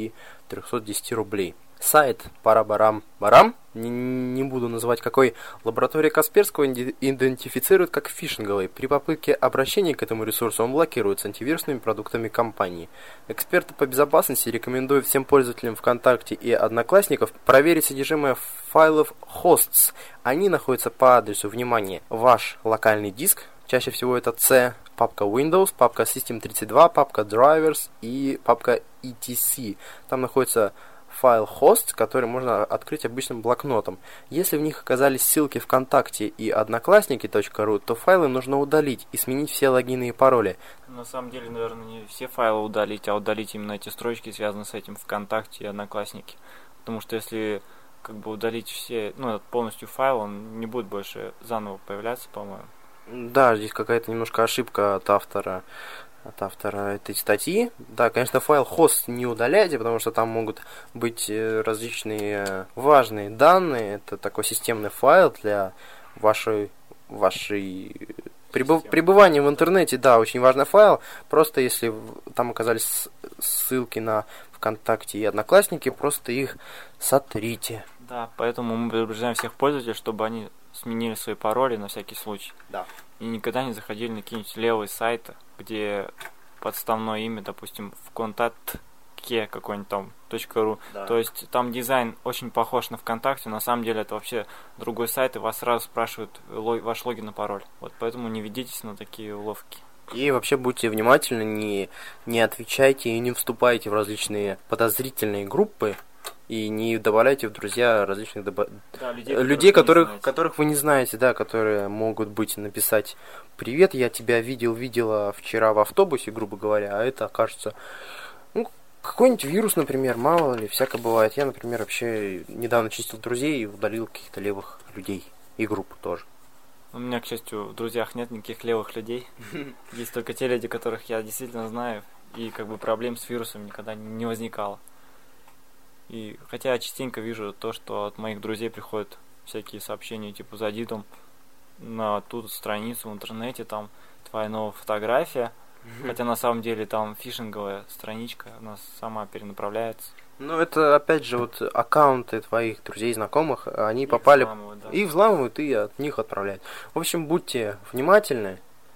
310 рублей. Сайт Парабарам-Барам, не буду называть какой, лаборатория Касперского идентифицирует как фишинговый. При попытке обращения к этому ресурсу он блокируется антивирусными продуктами компании. Эксперты по безопасности рекомендуют всем пользователям ВКонтакте и Одноклассников проверить содержимое файлов hosts. Они находятся по адресу, внимание, ваш локальный диск, чаще всего это C, папка Windows, папка System32, папка Drivers и папка etc. Там находится файл host, который можно открыть обычным блокнотом. Если в них оказались ссылки ВКонтакте и Одноклассники.ру, то файлы нужно удалить и сменить все логины и пароли. На самом деле, наверное, не все файлы удалить, а удалить именно эти строчки, связанные с этим ВКонтакте и Одноклассники. Потому что если удалить все, полностью файл, он не будет больше заново появляться, по-моему. Да, здесь какая-то немножко ошибка от автора этой статьи. Да, конечно, файл host не удаляйте, потому что там могут быть различные важные данные. Это такой системный файл для вашей пребывания в интернете. Да, очень важный файл. Просто если там оказались ссылки на ВКонтакте и Одноклассники, просто их сотрите. Да, поэтому мы предупреждаем всех пользователей, чтобы они сменили свои пароли на всякий случай. Да. И никогда не заходили на какие-нибудь левые сайты, где подставное имя, допустим, ВКонтакте какой-нибудь там .ру. Да. То есть там дизайн очень похож на ВКонтакте, на самом деле это вообще другой сайт, и вас сразу спрашивают ваш логин и пароль. Вот поэтому не ведитесь на такие уловки. И вообще будьте внимательны, не отвечайте и не вступайте в различные подозрительные группы, и не добавляйте в друзья различных людей, которых вы не знаете, да, которые могут написать «Привет, я тебя видела вчера в автобусе», грубо говоря, а это окажется какой-нибудь вирус, например, мало ли, всякое бывает. Я, например, вообще недавно чистил друзей и удалил каких-то левых людей и группу тоже. У меня, к счастью, в друзьях нет никаких левых людей. Есть только те люди, которых я действительно знаю, и проблем с вирусом никогда не возникало. И хотя я частенько вижу то, что от моих друзей приходят всякие сообщения, зайди там на ту страницу в интернете, там твоя новая фотография, Хотя на самом деле там фишинговая страничка у нас сама перенаправляется. Ну, это, опять же, вот аккаунты твоих друзей, знакомых, они попали... Взламывают, да. Их взламывают и от них отправляют. В общем, будьте внимательны,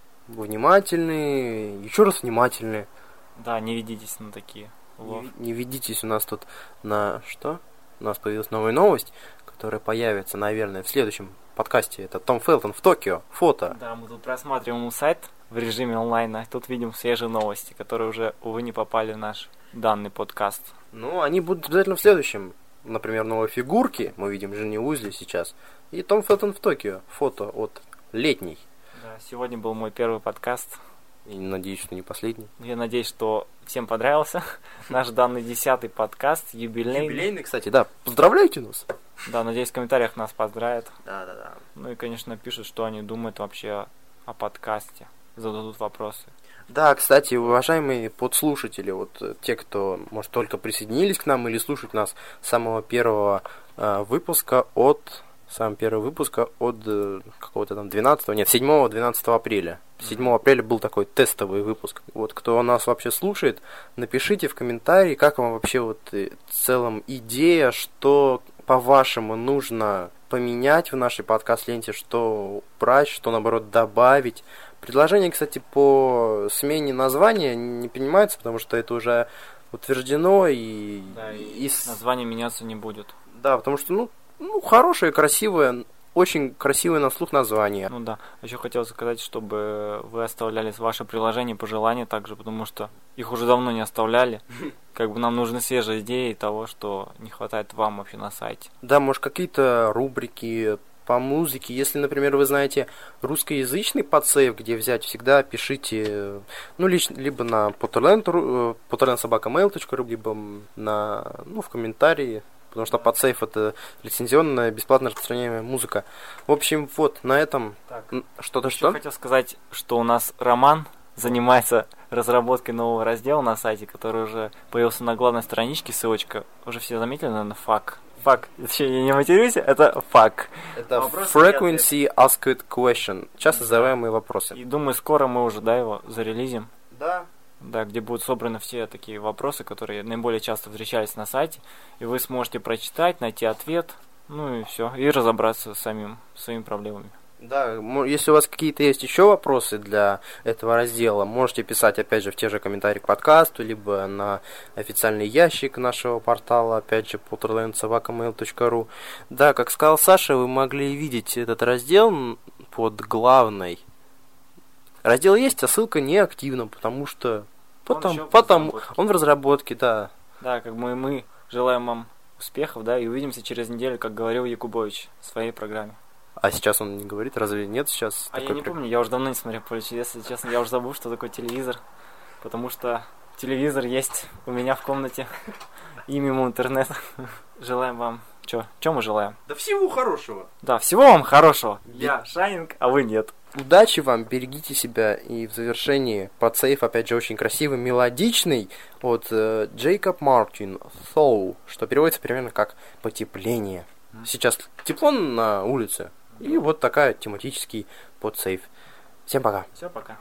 еще раз внимательны. Да, не ведитесь на такие. Не ведитесь, у нас тут на что? У нас появилась новая новость, которая появится, наверное, в следующем подкасте. Это Том Фелтон в Токио. Фото. Да, мы тут просматриваем сайт в режиме онлайна. Тут видим свежие новости, которые уже, увы, не попали в наш данный подкаст. Ну, они будут обязательно в следующем. Например, новые фигурки. Мы видим Женни Уизли сейчас. И Том Фелтон в Токио. Фото от летней. Да, сегодня был мой первый подкаст. И надеюсь, что не последний. Я надеюсь, что всем понравился наш данный 10-й подкаст, юбилейный. Юбилейный, кстати, да. Поздравляйте нас. Да, надеюсь, в комментариях нас поздравят. Да. Ну и, конечно, пишут, что они думают вообще о подкасте. Зададут вопросы. Да, кстати, уважаемые подслушатели, вот те, кто, может, только присоединились к нам или слушают нас с самого первого выпуска от какого-то там 7-12 апреля. 7 апреля был такой тестовый выпуск. Вот кто нас вообще слушает, напишите в комментарии, как вам вообще вот в целом идея, что по-вашему нужно поменять в нашей подкаст-ленте, что убрать, что наоборот добавить. Предложение, кстати, по смене названия не принимается, потому что это уже утверждено и название меняться не будет. Да, потому что, хорошее, красивое, очень красивое на слух название. Ну да, еще хотел сказать, чтобы вы оставляли ваши приложения, пожелания также, потому что их уже давно не оставляли. Как бы нам нужны свежие идеи того, что не хватает вам вообще на сайте. Да, может, какие-то рубрики по музыке. Если, например, вы знаете русскоязычный подсейв, где взять, всегда пишите, либо на potterland@mail.ru, либо в комментарии. Потому что подсейв — это лицензионная, бесплатно распространяемая музыка. В общем, вот, на этом что-то что? Я хотел сказать, что у нас Роман занимается разработкой нового раздела на сайте, который уже появился на главной страничке, ссылочка. Уже все заметили, наверное, фак. Я не матерюсь, это фак. Это Frequency Asked Question. Часто задаваемые вопросы. И думаю, скоро мы уже, его зарелизим. Да. Да, где будут собраны все такие вопросы, которые наиболее часто встречались на сайте, и вы сможете прочитать, найти ответ, и все, и разобраться с своими проблемами. Да, если у вас какие-то есть еще вопросы для этого раздела, можете писать, опять же, в те же комментарии к подкасту, либо на официальный ящик нашего портала, опять же, potterland@mail.ru. Да, как сказал Саша, вы могли видеть этот раздел под главной. Раздел есть, а ссылка не активна, потому что... Он в разработке, да. Да, как мы желаем вам успехов, да, и увидимся через неделю, как говорил Якубович в своей программе. А сейчас он не говорит, разве нет сейчас? Я не помню, я уже давно не смотрел поле чудес, если честно, я уже забыл, что такое телевизор, потому что телевизор есть у меня в комнате и мимо интернета. Желаем вам... Чё мы желаем? Да всего хорошего. Да, всего вам хорошего. Я Шайнинг, а вы нет. Удачи вам, берегите себя. И в завершении подсейв, опять же, очень красивый, мелодичный от Джейкоб Мартин Thaw, что переводится примерно как потепление. Сейчас тепло на улице. И вот такая тематический подсейв. Всем пока. Все, пока.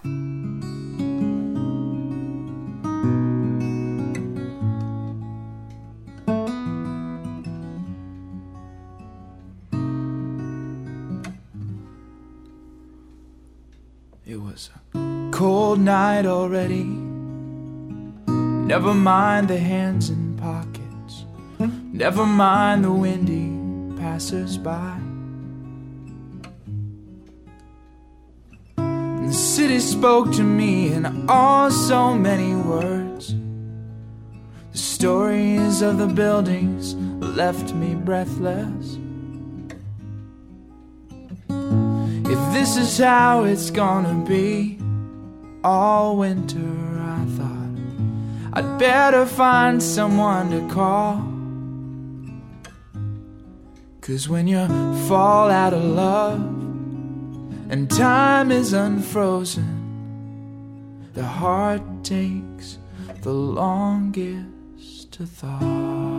It was a cold night already. Never mind the hands in pockets. Never mind the windy passers-by. And the city spoke to me in so many words. The stories of the buildings left me breathless. If this is how it's gonna be all winter, I thought I'd better find someone to call. 'Cause when you fall out of love and time is unfrozen, the heart takes the longest to thaw.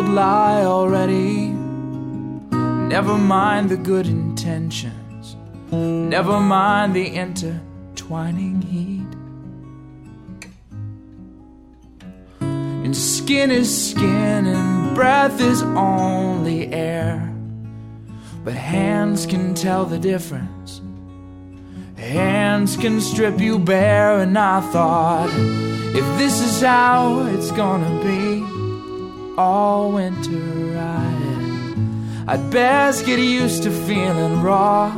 lie already. Never mind the good intentions, never mind the intertwining heat. And skin is skin and breath is only air, but hands can tell the difference. Hands can strip you bare. And I thought, if this is how it's gonna be all winter, I'd best get used to feeling raw.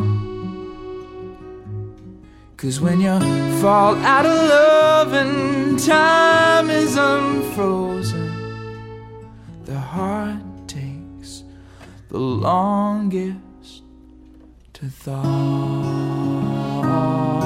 'Cause when you fall out of love and time is unfrozen, the heart takes the longest to thaw.